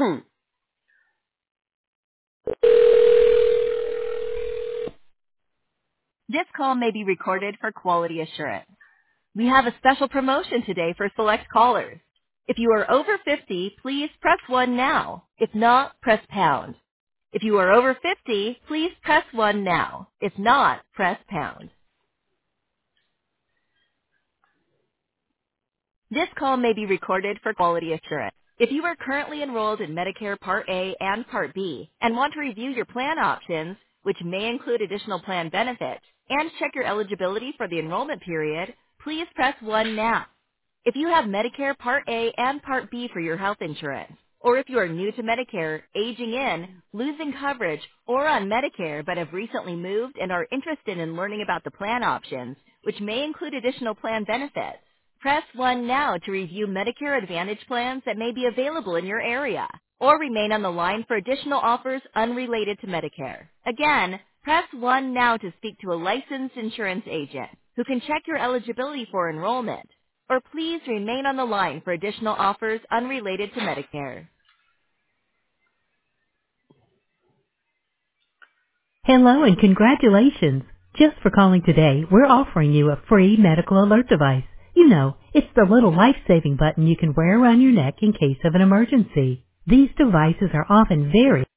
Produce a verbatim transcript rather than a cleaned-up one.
This call may be recorded for quality assurance. We have a special promotion today for select callers. If you are over fifty, please press one now. If not, press pound. If you are over fifty, please press one now. If not, press pound. This call may be recorded for quality assurance. If you are currently enrolled in Medicare Part A and Part B and want to review your plan options, which may include additional plan benefits, and check your eligibility for the enrollment period, please press one now. If you have Medicare Part A and Part B for your health insurance, or if you are new to Medicare, aging in, losing coverage, or on Medicare but have recently moved and are interested in learning about the plan options, which may include additional plan benefits, press one now to review Medicare Advantage plans that may be available in your area, or remain on the line for additional offers unrelated to Medicare. Again, press one now to speak to a licensed insurance agent who can check your eligibility for enrollment, or please remain on the line for additional offers unrelated to Medicare. Hello and congratulations. Just for calling today, we're offering you a free medical alert device. You know, it's the little life-saving button you can wear around your neck in case of an emergency. These devices are often very